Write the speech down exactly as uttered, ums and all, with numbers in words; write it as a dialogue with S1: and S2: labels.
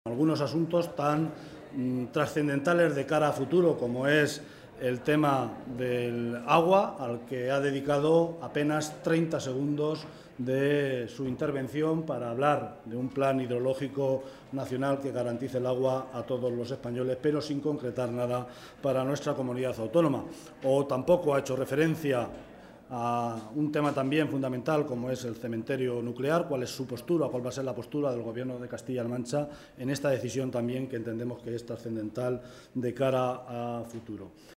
S1: Algunos asuntos tan mm, trascendentales de cara a futuro como es el tema del agua, al que ha dedicado apenas treinta segundos de su intervención para hablar de un plan hidrológico nacional que garantice el agua a todos los españoles, pero sin concretar nada para nuestra comunidad autónoma. O tampoco ha hecho referencia a un tema también fundamental como es el cementerio nuclear, cuál es su postura, cuál va a ser la postura del Gobierno de Castilla-La Mancha en esta decisión también que entendemos que es trascendental de cara a futuro.